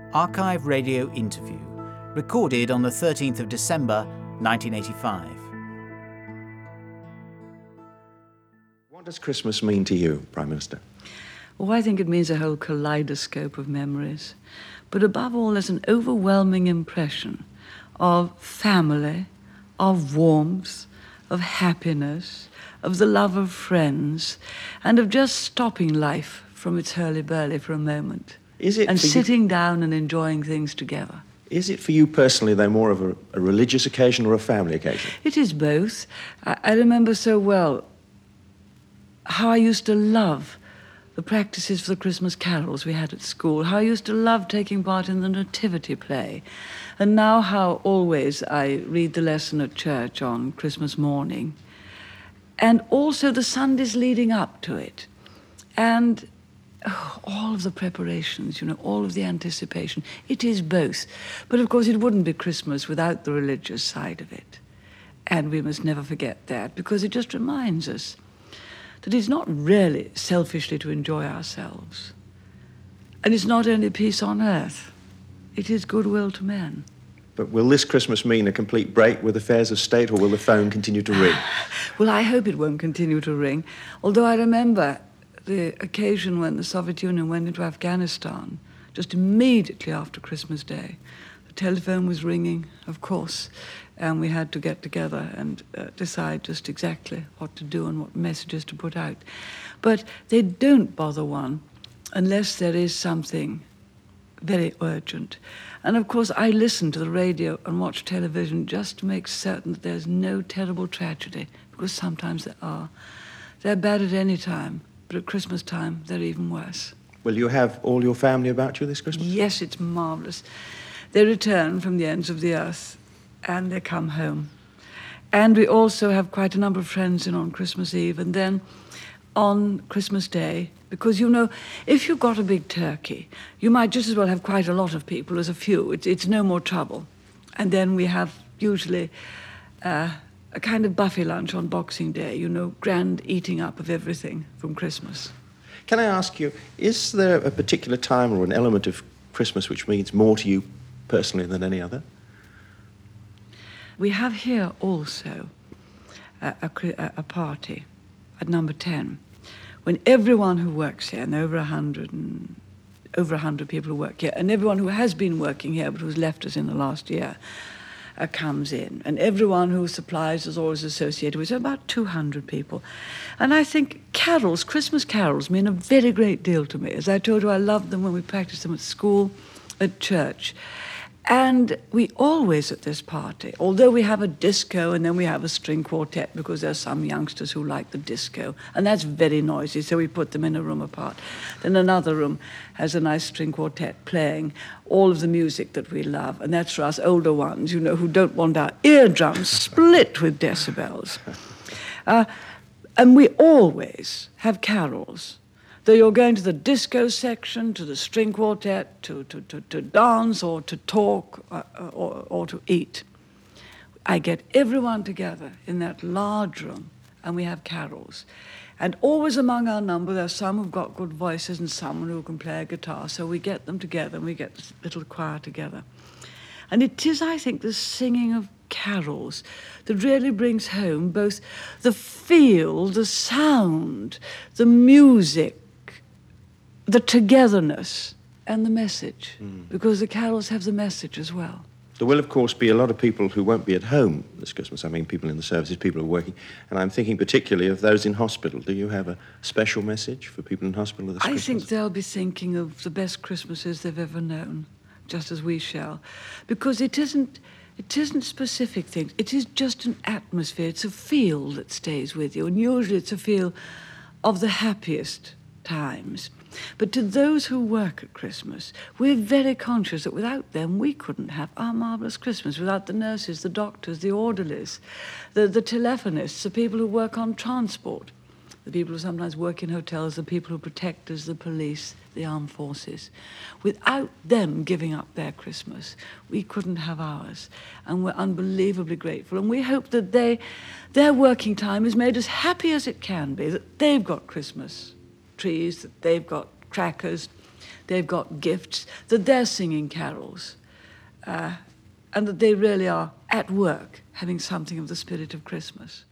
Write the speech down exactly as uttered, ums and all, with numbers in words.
Archive Radio interview, recorded on the thirteenth of December, nineteen eighty-five. What does Christmas mean to you, Prime Minister? Well, I think it means a whole kaleidoscope of memories. But above all, there's an overwhelming impression of family, of warmth, of happiness, of the love of friends, and of just stopping life from its hurly-burly for a moment. Is it and for you- sitting down and enjoying things together. Is it for you personally, though, more of a, a religious occasion or a family occasion? It is both. I, I remember so well how I used to love the practices for the Christmas carols we had at school, how I used to love taking part in the nativity play, and now how always I read the lesson at church on Christmas morning, and also the Sundays leading up to it, and oh, all of the preparations, you know, all of the anticipation. It is both. But of course it wouldn't be Christmas without the religious side of it. And we must never forget that, because it just reminds us that it's not really selfishly to enjoy ourselves. And it's not only peace on earth, it is goodwill to men. But will this Christmas mean a complete break with affairs of state, or will the phone continue to ring? Well, I hope it won't continue to ring, although I remember the occasion when the Soviet Union went into Afghanistan, just immediately after Christmas Day. The telephone was ringing, of course, and we had to get together and uh, decide just exactly what to do and what messages to put out. But they don't bother one unless there is something very urgent. And of course, I listen to the radio and watch television just to make certain that there's no terrible tragedy, because sometimes there are. They're bad at any time, but at Christmas time, they're even worse. Will you have all your family about you this Christmas? Yes, it's marvellous. They return from the ends of the earth, and they come home. And we also have quite a number of friends in on Christmas Eve, and then on Christmas Day, because, you know, if you've got a big turkey, you might just as well have quite a lot of people as a few. It's, it's no more trouble. And then we have usually uh, a kind of buffet lunch on Boxing Day, you know, grand eating up of everything from Christmas. Can I ask you, is there a particular time or an element of Christmas which means more to you personally than any other? We have here also a, a, a party at number ten, when everyone who works here, and over a hundred and over a hundred people who work here, and everyone who has been working here but who's left us in the last year, uh, comes in, and everyone who supplies is always associated with, so about two hundred people. And I think carols, Christmas carols, mean a very great deal to me. As I told you, I loved them when we practiced them at school, at church. And we always at this party, although we have a disco and then we have a string quartet, because there are some youngsters who like the disco, and that's very noisy, so we put them in a room apart. Then another room has a nice string quartet playing all of the music that we love, and that's for us older ones, you know, who don't want our eardrums split with decibels. Uh, and we always have carols. Though you're going to the disco section, to the string quartet, to, to, to, to dance or to talk uh, or, or to eat, I get everyone together in that large room and we have carols. And always among our number, there are some who've got good voices and someone who can play a guitar, so we get them together and we get this little choir together. And it is, I think, the singing of carols that really brings home both the feel, the sound, the music, the togetherness and the message, mm. because the carols have the message as well. There will, of course, be a lot of people who won't be at home this Christmas. I mean, people in the services, people who are working, and I'm thinking particularly of those in hospital. Do you have a special message for people in hospital this I Christmas? think they'll be thinking of the best Christmases they've ever known, just as we shall, because it isn't It isn't specific things. It is just an atmosphere. It's a feel that stays with you, and usually it's a feel of the happiest times. But to those who work at Christmas, we're very conscious that without them, we couldn't have our marvellous Christmas, without the nurses, the doctors, the orderlies, the, the telephonists, the people who work on transport, the people who sometimes work in hotels, the people who protect us, the police, the armed forces. Without them giving up their Christmas, we couldn't have ours. And we're unbelievably grateful. And we hope that they, their working time is made as happy as it can be, that they've got Christmas trees, that they've got crackers, they've got gifts, that they're singing carols, uh, and that they really are at work having something of the spirit of Christmas.